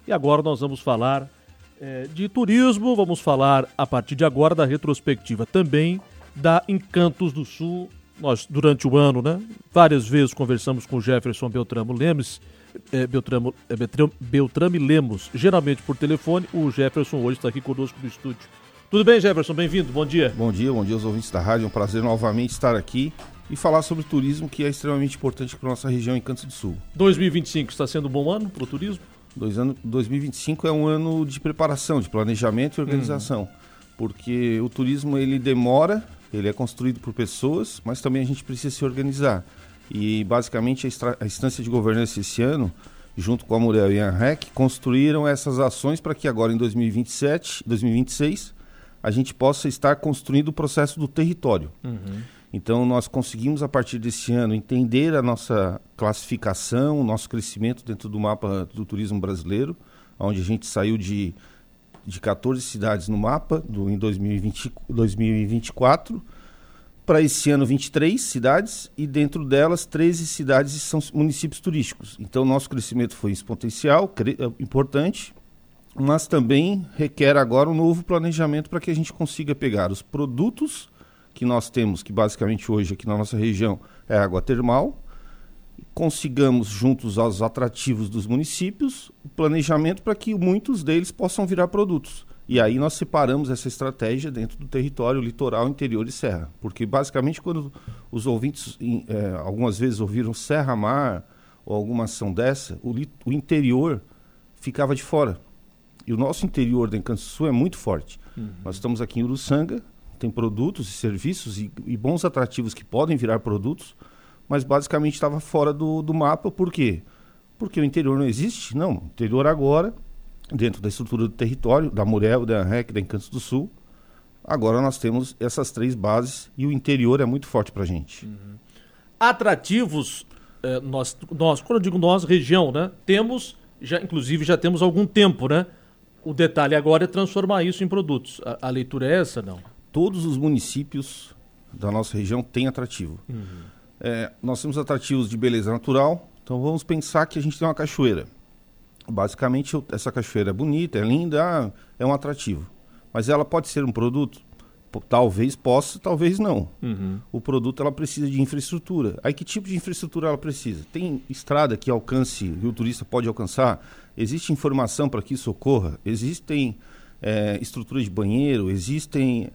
E agora nós vamos falar de turismo, vamos falar a partir de agora da retrospectiva também da Encantos do Sul. Nós, durante o ano, né, várias vezes conversamos com o Jefferson Beltrame Lemos, geralmente por telefone. O Jefferson hoje está aqui conosco no estúdio. Tudo bem, Jefferson? Bem-vindo, bom dia. Bom dia aos ouvintes da rádio. É um prazer novamente estar aqui e falar sobre turismo, que é extremamente importante para a nossa região Encantos do Sul. 2025 está sendo um bom ano para o turismo? 2025 é um ano de preparação, de planejamento e organização, porque o turismo ele demora, ele é construído por pessoas, mas também a gente precisa se organizar. E basicamente a instância de governança esse ano, junto com a Murel e a ANREC, construíram essas ações para que agora em 2026, a gente possa estar construindo o processo do território. Então nós conseguimos a partir desse ano entender a nossa classificação, o nosso crescimento dentro do mapa do turismo brasileiro, onde a gente saiu de 14 cidades no mapa em 2024 para esse ano 23 cidades, e dentro delas 13 cidades são municípios turísticos. Então nosso crescimento foi exponencial, importante, mas também requer agora um novo planejamento para que a gente consiga pegar os produtos que nós temos, que basicamente hoje aqui na nossa região é água termal, consigamos juntos aos atrativos dos municípios o planejamento para que muitos deles possam virar produtos. E aí nós separamos essa estratégia dentro do território litoral, interior e serra. Porque basicamente quando os ouvintes algumas vezes ouviram Serra-Mar ou alguma ação dessa, o interior ficava de fora. E o nosso interior da Encantos do Sul é muito forte. Nós estamos aqui em Uruçanga, tem produtos e serviços e bons atrativos que podem virar produtos, mas basicamente estava fora do mapa. Por quê? Porque o interior não existe? Não, o interior agora, dentro da estrutura do território, da Murel, da ANREC, da Encantos do Sul, agora nós temos essas 3 bases e o interior é muito forte para a gente. Atrativos, nós, quando eu digo nós, região, né? Temos, inclusive já temos algum tempo, né? O detalhe agora é transformar isso em produtos. A leitura é essa, não? Todos os municípios da nossa região têm atrativo. Nós temos atrativos de beleza natural, então vamos pensar que a gente tem uma cachoeira. Basicamente, essa cachoeira é bonita, é linda, é um atrativo. Mas ela pode ser um produto? Talvez possa, talvez não. O produto ela precisa de infraestrutura. Aí que tipo de infraestrutura ela precisa? Tem estrada que alcance, que o turista pode alcançar? Existe informação para que isso ocorra? Existem estrutura de banheiro? Existem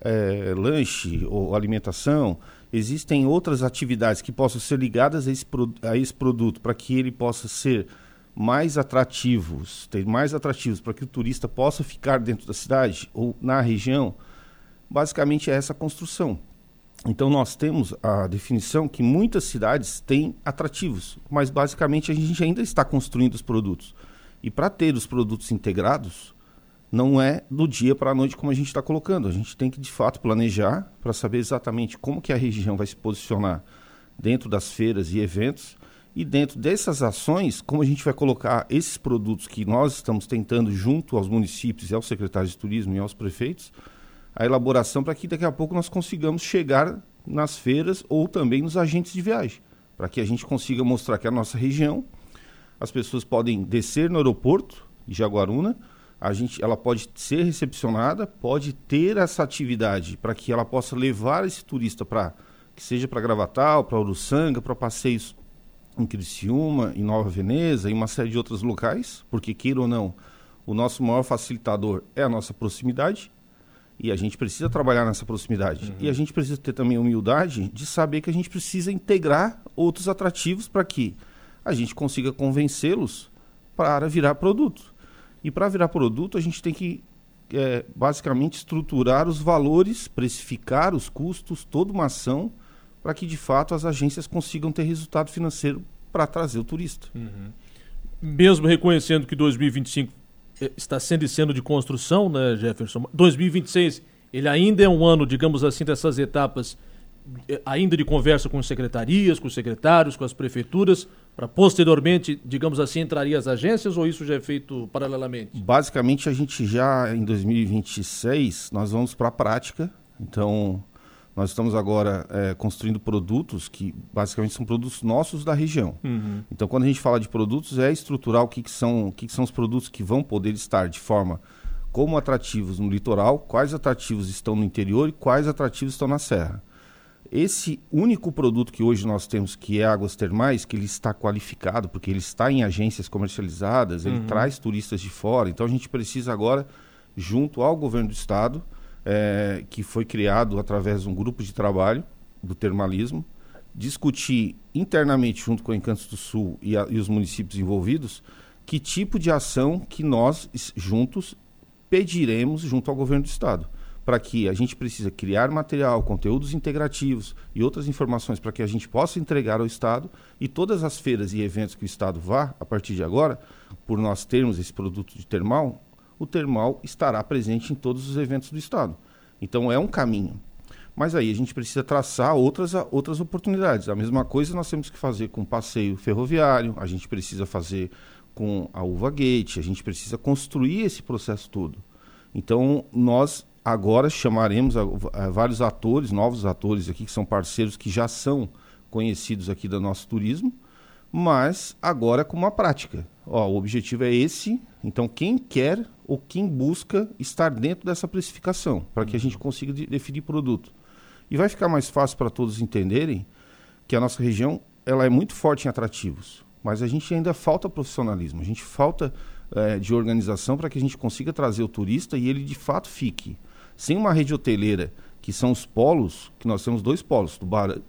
lanche ou alimentação? Existem outras atividades que possam ser ligadas a esse produto para que ele possa ser mais atrativos, ter mais atrativos para que o turista possa ficar dentro da cidade ou na região? Basicamente é essa construção. Então nós temos a definição que muitas cidades têm atrativos, mas basicamente a gente ainda está construindo os produtos. E para ter os produtos integrados, não é do dia para a noite como a gente está colocando. A gente tem que de fato planejar para saber exatamente como que a região vai se posicionar dentro das feiras e eventos, e dentro dessas ações, como a gente vai colocar esses produtos que nós estamos tentando junto aos municípios e aos secretários de turismo e aos prefeitos, a elaboração para que daqui a pouco nós consigamos chegar nas feiras ou também nos agentes de viagem, para que a gente consiga mostrar que a nossa região, as pessoas podem descer no aeroporto de Jaguaruna, ela pode ser recepcionada, pode ter essa atividade para que ela possa levar esse turista que seja para Gravatal, para Uruçanga, para passeios em Criciúma, em Nova Veneza, em uma série de outros locais, porque queira ou não, o nosso maior facilitador é a nossa proximidade. E a gente precisa trabalhar nessa proximidade. E a gente precisa ter também a humildade de saber que a gente precisa integrar outros atrativos para que a gente consiga convencê-los para virar produto. E para virar produto, a gente tem que, basicamente, estruturar os valores, precificar os custos, toda uma ação, para que, de fato, as agências consigam ter resultado financeiro para trazer o turista. Mesmo reconhecendo que 2025 está sendo e sendo de construção, né, Jefferson? 2026, ele ainda é um ano, digamos assim, dessas etapas, ainda de conversa com as secretarias, com os secretários, com as prefeituras, para posteriormente, digamos assim, entraria as agências, ou isso já é feito paralelamente? Basicamente, a gente já, em 2026, nós vamos para a prática. Então, Nós estamos agora construindo produtos que basicamente são produtos nossos da região. Então, quando a gente fala de produtos, é estruturar o que são os produtos que vão poder estar de forma como atrativos no litoral, quais atrativos estão no interior e quais atrativos estão na serra. Esse único produto que hoje nós temos, que é águas termais, que ele está qualificado, porque ele está em agências comercializadas, ele traz turistas de fora. Então, a gente precisa agora, junto ao governo do estado, que foi criado através de um grupo de trabalho do termalismo, discutir internamente junto com o Encantos do Sul e os municípios envolvidos que tipo de ação que nós juntos pediremos junto ao governo do estado, para que a gente precisa criar material, conteúdos integrativos e outras informações para que a gente possa entregar ao estado, e todas as feiras e eventos que o estado vá, a partir de agora, por nós termos esse produto de termal, o termal estará presente em todos os eventos do estado. Então é um caminho. Mas aí a gente precisa traçar outras oportunidades. A mesma coisa nós temos que fazer com o passeio ferroviário, a gente precisa fazer com a Uva Gate, a gente precisa construir esse processo todo. Então nós agora chamaremos vários atores, novos atores aqui, que são parceiros que já são conhecidos aqui do nosso turismo, mas agora com uma prática. O objetivo é esse, então quem quer ou quem busca estar dentro dessa precificação, para que a gente consiga definir produto. E vai ficar mais fácil para todos entenderem que a nossa região ela é muito forte em atrativos, mas a gente ainda falta profissionalismo, a gente falta de organização para que a gente consiga trazer o turista e ele de fato fique. Sem uma rede hoteleira, que são os polos, que nós temos 2 polos,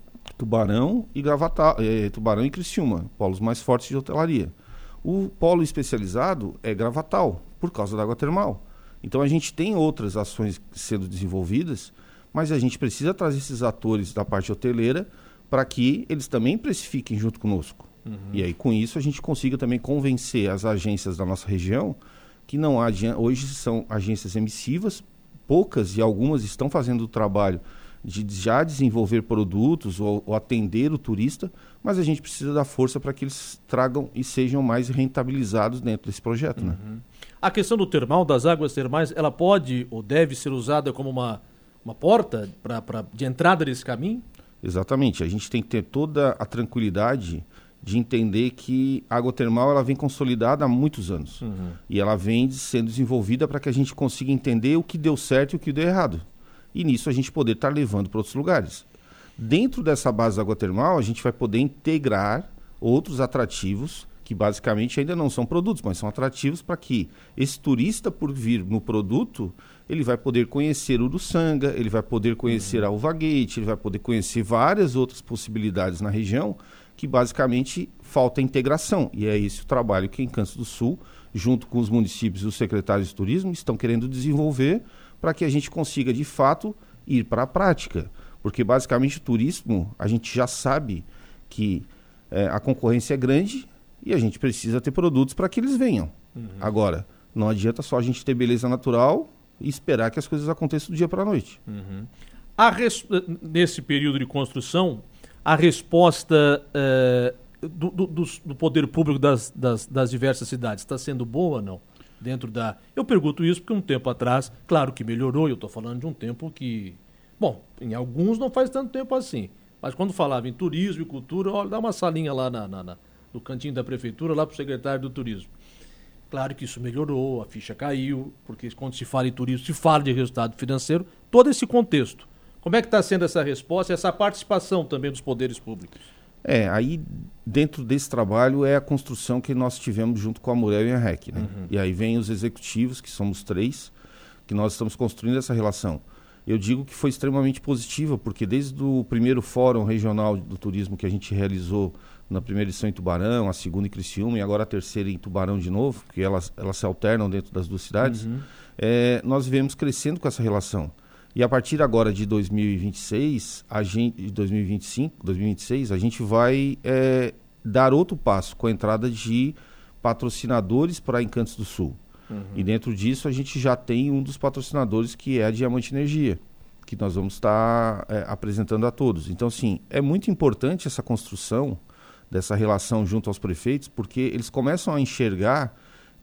Tubarão e Tubarão e Criciúma, polos mais fortes de hotelaria. O polo especializado é Gravatal, por causa da água termal. Então a gente tem outras ações sendo desenvolvidas, mas a gente precisa trazer esses atores da parte hoteleira para que eles também precifiquem junto conosco. E aí com isso a gente consiga também convencer as agências da nossa região que não há, hoje são agências emissivas, poucas e algumas estão fazendo o trabalho de já desenvolver produtos ou atender o turista, mas a gente precisa dar força para que eles tragam e sejam mais rentabilizados dentro desse projeto. Né? A questão do termal, das águas termais, ela pode ou deve ser usada como uma porta de entrada nesse caminho? Exatamente. A gente tem que ter toda a tranquilidade de entender que a água termal ela vem consolidada há muitos anos. E ela vem sendo desenvolvida para que a gente consiga entender o que deu certo e o que deu errado. E nisso a gente poder estar levando para outros lugares. Dentro dessa base da água termal, a gente vai poder integrar outros atrativos que basicamente ainda não são produtos, mas são atrativos para que esse turista, por vir no produto, ele vai poder conhecer o Uruçanga, ele vai poder conhecer a Uva Gate, ele vai poder conhecer várias outras possibilidades na região, que basicamente falta integração. E é esse o trabalho que em Encantos do Sul, junto com os municípios e os secretários de turismo, estão querendo desenvolver para que a gente consiga, de fato, ir para a prática. Porque, basicamente, o turismo, a gente já sabe que a concorrência é grande e a gente precisa ter produtos para que eles venham. Agora, não adianta só a gente ter beleza natural e esperar que as coisas aconteçam do dia para a noite. Nesse período de construção, a resposta do poder público das diversas cidades está sendo boa ou não? Eu pergunto isso porque um tempo atrás, claro que melhorou, eu estou falando de um tempo que, bom, em alguns não faz tanto tempo assim, mas quando falava em turismo e cultura, olha, dá uma salinha lá no cantinho da prefeitura, lá para o secretário do turismo. Claro que isso melhorou, a ficha caiu, porque quando se fala em turismo, se fala de resultado financeiro, todo esse contexto. Como é que está sendo essa resposta e essa participação também dos poderes públicos? Aí dentro desse trabalho é a construção que nós tivemos junto com a Murel e a REC, né? E aí vem os executivos, que somos 3, que nós estamos construindo essa relação. Eu digo que foi extremamente positiva, porque desde o primeiro Fórum Regional do Turismo que a gente realizou na primeira edição em Tubarão, a segunda em Criciúma e agora a terceira em Tubarão de novo, porque elas se alternam dentro das 2 cidades, nós viemos crescendo com essa relação. E a partir agora de 2026, 2026, a gente vai dar outro passo com a entrada de patrocinadores para Encantos do Sul. E dentro disso a gente já tem um dos patrocinadores que é a Diamante Energia, que nós vamos estar apresentando a todos. Então, sim, é muito importante essa construção dessa relação junto aos prefeitos, porque eles começam a enxergar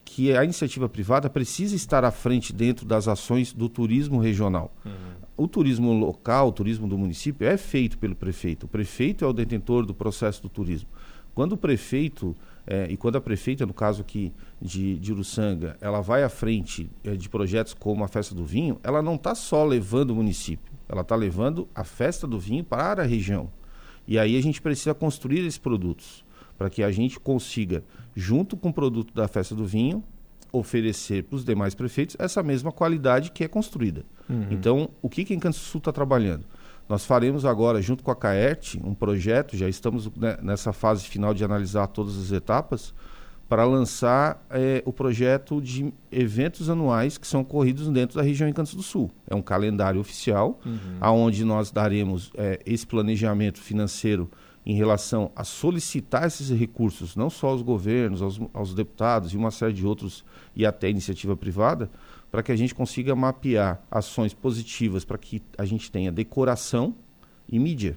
que a iniciativa privada precisa estar à frente dentro das ações do turismo regional. O turismo local, o turismo do município é feito pelo prefeito. O prefeito é o detentor do processo do turismo. Quando o prefeito, e quando a prefeita, no caso aqui de Uruçanga, ela vai à frente de projetos como a Festa do Vinho, ela não está só levando o município, ela está levando a Festa do Vinho para a região. E aí a gente precisa construir esses produtos, para que a gente consiga, junto com o produto da Festa do Vinho, oferecer para os demais prefeitos essa mesma qualidade que é construída. Então, o que a Encanto Sul está trabalhando? Nós faremos agora, junto com a CAERT, um projeto, já estamos nessa fase final de analisar todas as etapas, para lançar o projeto de eventos anuais que são ocorridos dentro da região Encanto do Sul. É um calendário oficial, onde nós daremos esse planejamento financeiro em relação a solicitar esses recursos, não só aos governos, aos deputados e uma série de outros, e até iniciativa privada, para que a gente consiga mapear ações positivas para que a gente tenha decoração e mídia.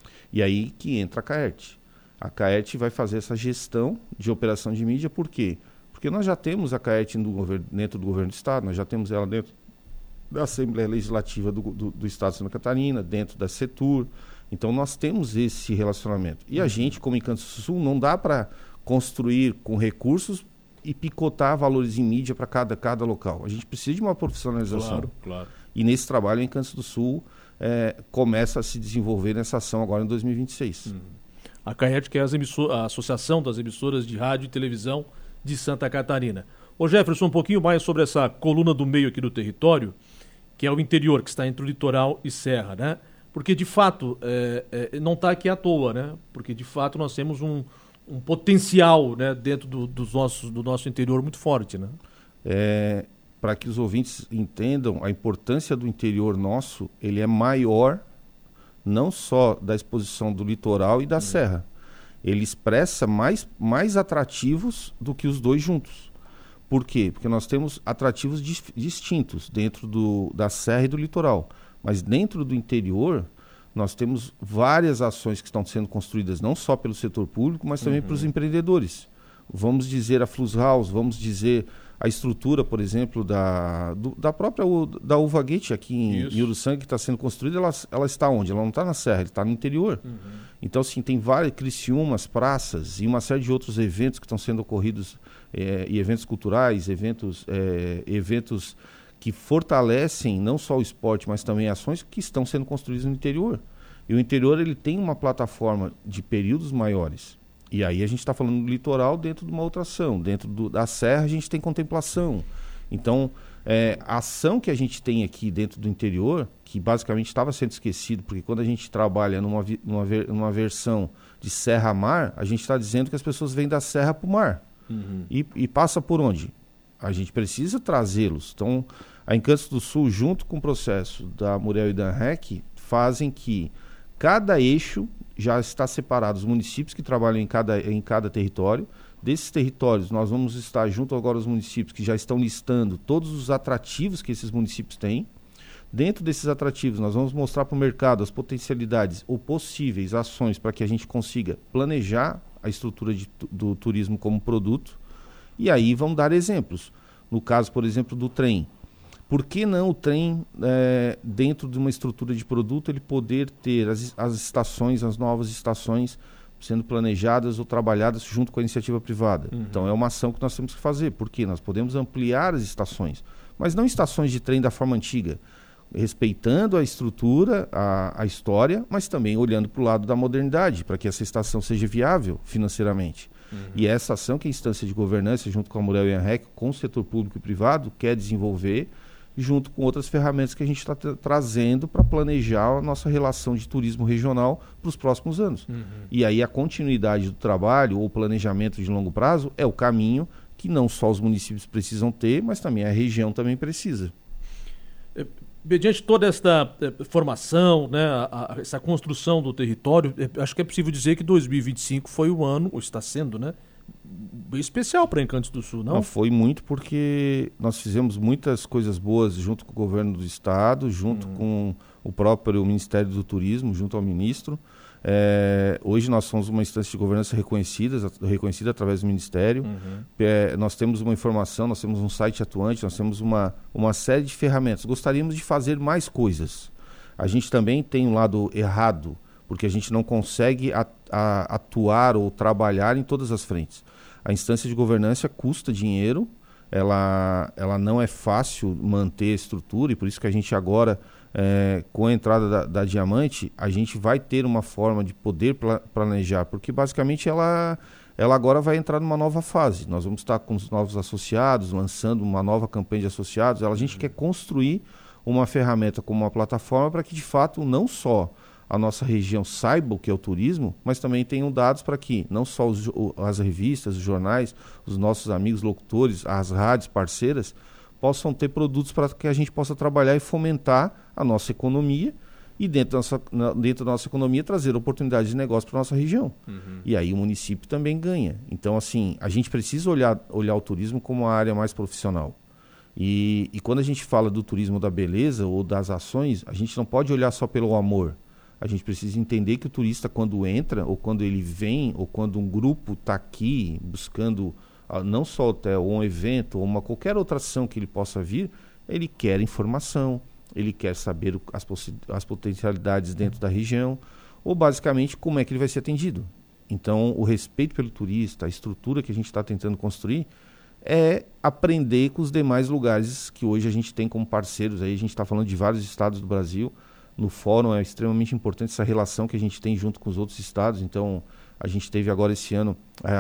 E aí que entra a CAERT. A CAERT vai fazer essa gestão de operação de mídia, por quê? Porque nós já temos a CAERT dentro do governo do Estado, nós já temos ela dentro da Assembleia Legislativa do Estado de Santa Catarina, dentro da Setur. Então nós temos esse relacionamento. E a gente, como Encanto Sul, não dá para construir com recursos e picotar valores em mídia para cada local. A gente precisa de uma profissionalização. Claro. E nesse trabalho, o Encanto do Sul começa a se desenvolver nessa ação agora em 2026. A CAERT, que é a Associação das Emissoras de Rádio e Televisão de Santa Catarina. Ô Jefferson, um pouquinho mais sobre essa coluna do meio aqui do território, que é o interior, que está entre o litoral e serra, né? Porque, de fato, não está aqui à toa, né? Porque, de fato, nós temos um potencial, né, dentro do nosso interior muito forte, né? Para que os ouvintes entendam a importância do interior nosso, ele é maior não só da exposição do litoral e da serra. Ele expressa mais atrativos do que os dois juntos. Por quê? Porque nós temos atrativos distintos dentro da serra e do litoral. Mas dentro do interior, nós temos várias ações que estão sendo construídas não só pelo setor público, mas também pelos empreendedores. Vamos dizer a Flus House, vamos dizer a estrutura, por exemplo, da própria da Uva Gate aqui em Uruçanga, que está sendo construída, ela está onde? Ela não está na serra, ela está no interior. Então, assim, tem várias Criciúmas, praças e uma série de outros eventos que estão sendo ocorridos, e eventos culturais, eventos que fortalecem não só o esporte, mas também ações que estão sendo construídas no interior. E o interior ele tem uma plataforma de períodos maiores. E aí a gente está falando do litoral dentro de uma outra ação. Dentro da serra a gente tem contemplação. Então, a ação que a gente tem aqui dentro do interior, que basicamente estava sendo esquecido, porque quando a gente trabalha numa versão de serra-mar, a gente está dizendo que as pessoas vêm da serra para o mar. E passa por onde? A gente precisa trazê-los. Então, a Encanto do Sul, junto com o processo da Muriel e da ANREC, fazem que cada eixo já está separado, os municípios que trabalham em cada território. Desses territórios, nós vamos estar junto agora aos municípios que já estão listando todos os atrativos que esses municípios têm. Dentro desses atrativos, nós vamos mostrar para o mercado as potencialidades ou possíveis ações para que a gente consiga planejar a estrutura do turismo como produto. E aí vamos dar exemplos. No caso, por exemplo, do trem. Por que não o trem, dentro de uma estrutura de produto, ele poder ter as estações, as novas estações sendo planejadas ou trabalhadas junto com a iniciativa privada? Então é uma ação que nós temos que fazer. Por quê? Nós podemos ampliar as estações, mas não estações de trem da forma antiga, respeitando a estrutura, a história, mas também olhando para o lado da modernidade, para que essa estação seja viável financeiramente. E essa ação que a instância de governança, junto com a Muriel e a ANREC, com o setor público e privado, quer desenvolver, junto com outras ferramentas que a gente está trazendo para planejar a nossa relação de turismo regional para os próximos anos. E aí a continuidade do trabalho ou planejamento de longo prazo é o caminho que não só os municípios precisam ter, mas também a região também precisa. Mediante toda esta formação, né, essa construção do território, acho que é possível dizer que 2025 foi o ano, ou está sendo, né, bem especial para Encanto do Sul, não? Não, foi muito porque nós fizemos muitas coisas boas junto com o governo do estado, junto com o próprio Ministério do Turismo, junto ao ministro. Hoje nós somos uma instância de governança reconhecida através do Ministério. Nós temos uma informação, nós temos um site atuante, nós temos uma série de ferramentas. Gostaríamos de fazer mais coisas. A gente também tem um lado errado, porque a gente não consegue atuar ou trabalhar em todas as frentes. A instância de governança custa dinheiro, ela não é fácil manter a estrutura, e por isso que a gente agora, com a entrada da Diamante, a gente vai ter uma forma de poder planejar, porque basicamente ela agora vai entrar numa nova fase. Nós vamos estar com os novos associados, lançando uma nova campanha de associados. A gente quer construir uma ferramenta como uma plataforma para que, de fato, não só a nossa região saiba o que é o turismo, mas também tenham dados para que não só as revistas, os jornais, os nossos amigos locutores, as rádios parceiras, possam ter produtos para que a gente possa trabalhar e fomentar a nossa economia e dentro da nossa economia trazer oportunidades de negócio para a nossa região. E aí o município também ganha. Então, assim, a gente precisa olhar o turismo como uma área mais profissional. E quando a gente fala do turismo da beleza ou das ações, a gente não pode olhar só pelo amor. A gente precisa entender que o turista, quando entra, ou quando ele vem, ou quando um grupo está aqui buscando não só hotel, ou um evento, ou qualquer outra ação que ele possa vir, ele quer informação, ele quer saber as potencialidades dentro da região, ou basicamente como é que ele vai ser atendido. Então, o respeito pelo turista, a estrutura que a gente está tentando construir, é aprender com os demais lugares que hoje a gente tem como parceiros. Aí a gente está falando de vários estados do Brasil. No fórum é extremamente importante essa relação que a gente tem junto com os outros estados. Então, a gente teve agora esse ano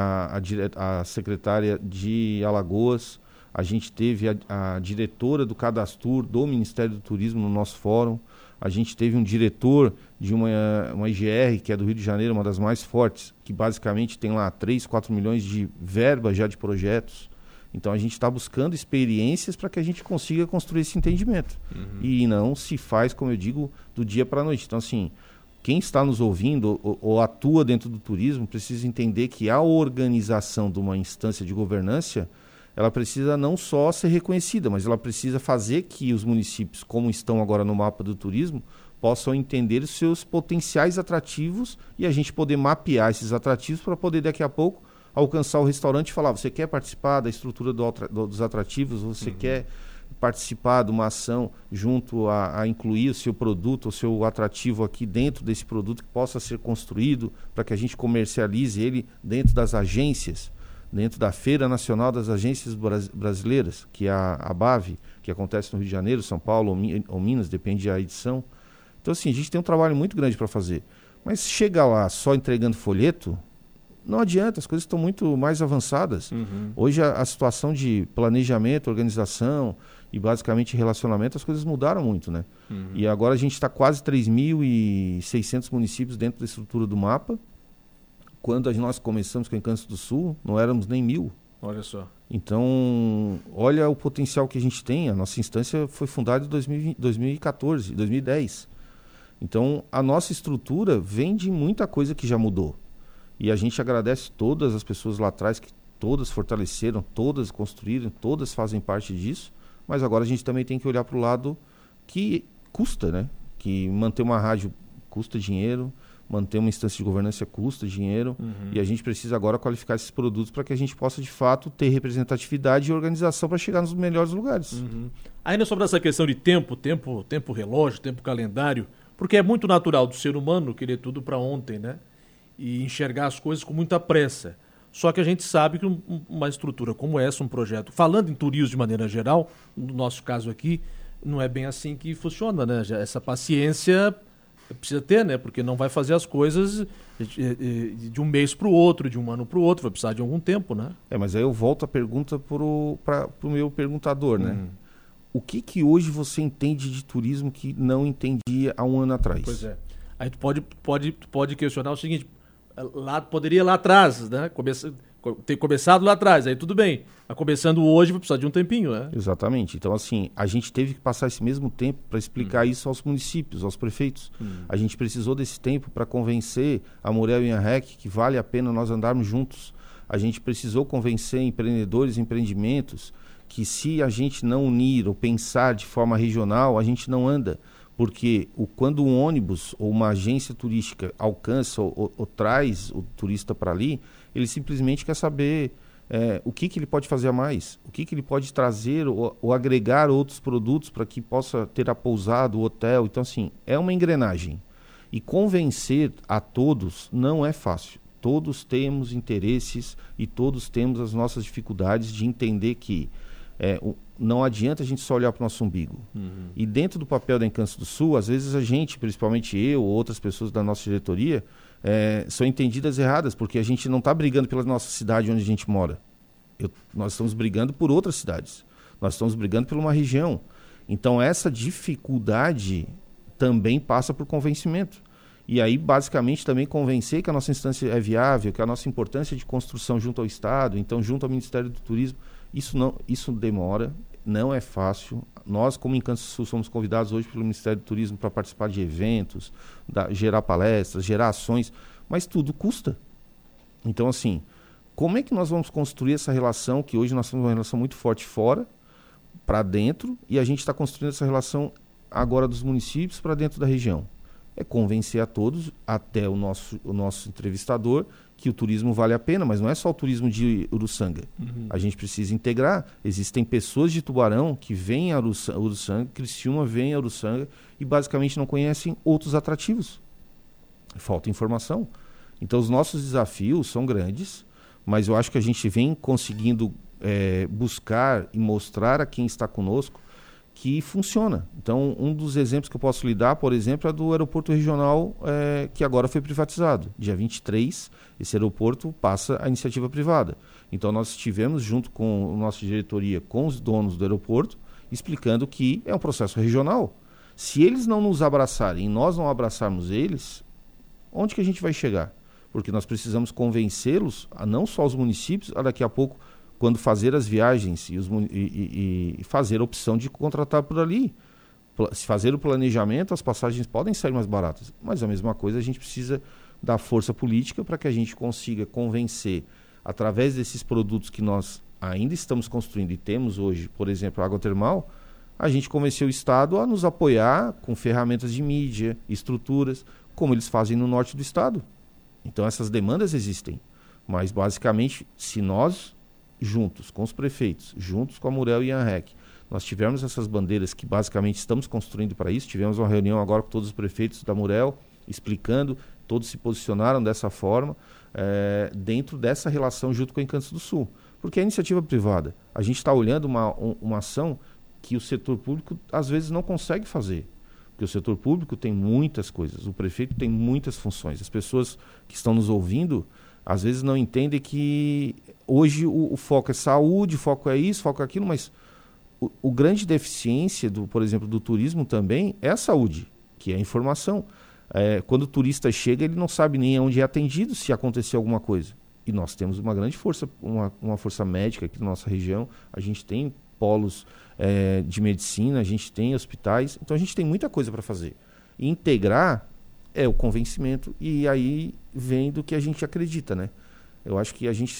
a secretária de Alagoas, a gente teve a diretora do Cadastur do Ministério do Turismo no nosso fórum, a gente teve um diretor de uma IGR, que é do Rio de Janeiro, uma das mais fortes, que basicamente tem lá 3, 4 milhões de verba já de projetos. Então a gente está buscando experiências para que a gente consiga construir esse entendimento. E não se faz, como eu digo, do dia para a noite. Então, assim, quem está nos ouvindo ou atua dentro do turismo precisa entender que a organização de uma instância de governança, ela precisa não só ser reconhecida, mas ela precisa fazer que os municípios, como estão agora no mapa do turismo, possam entender os seus potenciais atrativos e a gente poder mapear esses atrativos para poder daqui a pouco alcançar o restaurante e falar: você quer participar da estrutura dos atrativos, você quer participar de uma ação junto a incluir o seu produto, o seu atrativo aqui dentro desse produto que possa ser construído para que a gente comercialize ele dentro das agências, dentro da Feira Nacional das Agências Brasileiras, que é a BAV, que acontece no Rio de Janeiro, São Paulo ou Minas, depende da edição. Então, assim, a gente tem um trabalho muito grande para fazer. Mas chega lá só entregando folheto, não adianta, as coisas estão muito mais avançadas. Hoje a situação de planejamento, organização e basicamente relacionamento, as coisas mudaram muito, né? E agora a gente está quase 3.600 municípios dentro da estrutura do mapa. Quando nós começamos com o Encantos do Sul, não éramos nem 1.000. Olha só. Então, olha o potencial que a gente tem. A nossa instância foi fundada em 2014, 2010. Então, a nossa estrutura vem de muita coisa que já mudou. E a gente agradece todas as pessoas lá atrás, que todas fortaleceram, todas construíram, todas fazem parte disso. Mas agora a gente também tem que olhar para o lado que custa, né? Que manter uma rádio custa dinheiro, manter uma instância de governança custa dinheiro. E a gente precisa agora qualificar esses produtos para que a gente possa, de fato, ter representatividade e organização para chegar nos melhores lugares. Ainda sobre essa questão de tempo relógio, tempo calendário, porque é muito natural do ser humano querer tudo para ontem, né? E enxergar as coisas com muita pressa. Só que a gente sabe que uma estrutura como essa, um projeto, falando em turismo de maneira geral, no nosso caso aqui, não é bem assim que funciona, né? Essa paciência precisa ter, né? Porque não vai fazer as coisas de um mês para o outro, de um ano para o outro, vai precisar de algum tempo, né? Mas aí eu volto a pergunta para o meu perguntador, né? O que hoje você entende de turismo que não entendia há um ano atrás? Pois é. Aí tu pode questionar o seguinte: poderia lá atrás, né? Ter começado lá atrás, aí tudo bem. Mas começando hoje vai precisar de um tempinho, né? Exatamente. Então, assim, a gente teve que passar esse mesmo tempo para explicar isso aos municípios, aos prefeitos. A gente precisou desse tempo para convencer a Murel e a REC que vale a pena nós andarmos juntos. A gente precisou convencer empreendedores e empreendimentos que, se a gente não unir ou pensar de forma regional, a gente não anda. Porque quando um ônibus ou uma agência turística alcança ou traz o turista para ali, ele simplesmente quer saber o que ele pode fazer a mais, o que ele pode trazer ou agregar outros produtos para que possa ter a pousada, o hotel. Então, assim, é uma engrenagem. E convencer a todos não é fácil. Todos temos interesses e todos temos as nossas dificuldades de entender que não adianta a gente só olhar para o nosso umbigo. E dentro do papel da Encantos do Sul, às vezes a gente, principalmente eu ou outras pessoas da nossa diretoria, são entendidas erradas, porque a gente não está brigando pela nossa cidade onde a gente mora. Nós estamos brigando por outras cidades. Nós estamos brigando por uma região. Então essa dificuldade também passa por convencimento. E aí, basicamente, também convencer que a nossa instância é viável, que a nossa importância de construção junto ao Estado, então junto ao Ministério do Turismo, isso demora, não é fácil. Nós, como Encantos do Sul, somos convidados hoje pelo Ministério do Turismo para participar de eventos, gerar palestras, gerar ações, mas tudo custa. Então, assim, como é que nós vamos construir essa relação, que hoje nós temos uma relação muito forte fora, para dentro, e a gente está construindo essa relação agora dos municípios para dentro da região? É convencer a todos, até o nosso entrevistador, que o turismo vale a pena, mas não é só o turismo de Uruçanga. A gente precisa integrar. Existem pessoas de Tubarão que vêm a Uruçanga, Criciúma vem a Uruçanga e basicamente não conhecem outros atrativos. Falta informação. Então os nossos desafios são grandes, mas eu acho que a gente vem conseguindo buscar e mostrar a quem está conosco que funciona. Então, um dos exemplos que eu posso lhe dar, por exemplo, é do aeroporto regional que agora foi privatizado. Dia 23, esse aeroporto passa a iniciativa privada. Então, nós estivemos junto com a nossa diretoria, com os donos do aeroporto, explicando que é um processo regional. Se eles não nos abraçarem e nós não abraçarmos eles, onde que a gente vai chegar? Porque nós precisamos convencê-los, a não só os municípios, a daqui a pouco quando fazer as viagens e fazer a opção de contratar por ali. Se fazer o planejamento, as passagens podem sair mais baratas, mas a mesma coisa a gente precisa dar força política para que a gente consiga convencer, através desses produtos que nós ainda estamos construindo e temos hoje, por exemplo, a água termal, a gente convenceu o Estado a nos apoiar com ferramentas de mídia, estruturas, como eles fazem no norte do Estado. Então essas demandas existem, mas basicamente, se nós juntos com os prefeitos, juntos com a Murel e a ANREC, nós tivemos essas bandeiras que basicamente estamos construindo para isso. Tivemos uma reunião agora com todos os prefeitos da Murel, explicando, todos se posicionaram dessa forma, dentro dessa relação junto com a Encantos do Sul. Porque é iniciativa privada. A gente está olhando uma ação que o setor público às vezes não consegue fazer. Porque o setor público tem muitas coisas, o prefeito tem muitas funções. As pessoas que estão nos ouvindo às vezes não entendem que hoje o foco é saúde, o foco é isso, o foco é aquilo, mas o grande deficiência, por exemplo, do turismo também é a saúde, que é a informação. Quando o turista chega, ele não sabe nem onde é atendido se acontecer alguma coisa. E nós temos uma grande força, uma força médica aqui na nossa região, a gente tem polos de medicina, a gente tem hospitais, então a gente tem muita coisa para fazer. E integrar é o convencimento, e aí vem do que a gente acredita, né? Eu acho que a gente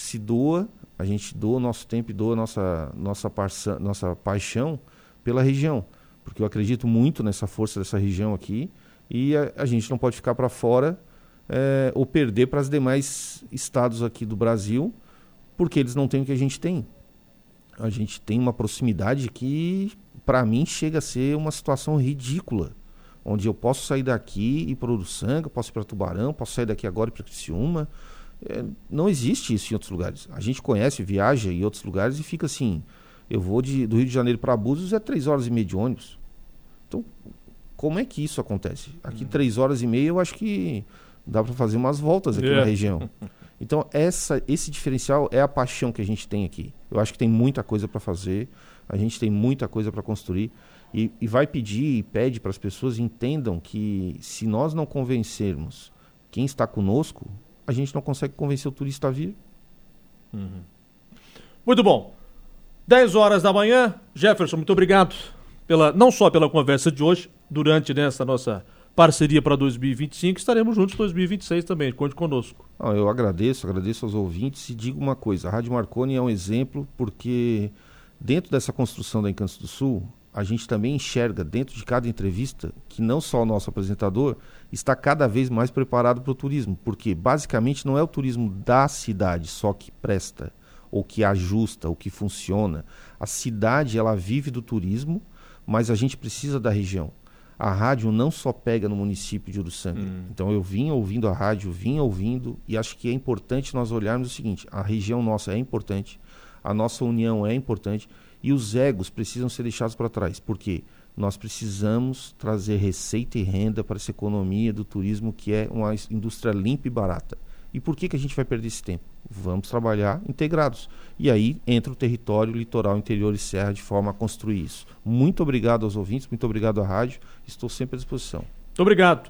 a gente doa o nosso tempo e doa a nossa paixão pela região, porque eu acredito muito nessa força dessa região aqui, e a gente não pode ficar para fora ou perder para os demais estados aqui do Brasil, porque eles não têm o que a gente tem. A gente tem uma proximidade que, para mim, chega a ser uma situação ridícula, onde eu posso sair daqui e ir para Uruçanga, posso ir para Tubarão, posso sair daqui agora e ir para Criciúma. Não existe isso em outros lugares. A gente conhece, viaja em outros lugares e fica assim, eu vou do Rio de Janeiro para Búzios, 3 horas e meia de ônibus. Então, como é que isso acontece? Aqui 3 horas e meia eu acho que dá para fazer umas voltas aqui na região. Então, esse diferencial é a paixão que a gente tem aqui. Eu acho que tem muita coisa para fazer, a gente tem muita coisa para construir. E vai pedir e pede para as pessoas entendam que se nós não convencermos quem está conosco, a gente não consegue convencer o turista a vir. Muito bom. 10 horas da manhã. Jefferson, muito obrigado não só pela conversa de hoje, durante essa nossa parceria para 2025, estaremos juntos em 2026 também. Conte conosco. Eu agradeço aos ouvintes e digo uma coisa, a Rádio Marconi é um exemplo porque dentro dessa construção da Encantos do Sul, a gente também enxerga dentro de cada entrevista que não só o nosso apresentador está cada vez mais preparado para o turismo, porque basicamente não é o turismo da cidade só que presta, ou que ajusta, ou que funciona. A cidade, ela vive do turismo, mas a gente precisa da região. A rádio não só pega no município de Uruçanga. Então eu vim ouvindo a rádio, e acho que é importante nós olharmos o seguinte: a região nossa é importante, a nossa união é importante, e os egos precisam ser deixados para trás, porque nós precisamos trazer receita e renda para essa economia do turismo, que é uma indústria limpa e barata. E por que a gente vai perder esse tempo? Vamos trabalhar integrados. E aí entra o território, litoral, interior e serra, de forma a construir isso. Muito obrigado aos ouvintes, muito obrigado à rádio. Estou sempre à disposição. Muito obrigado.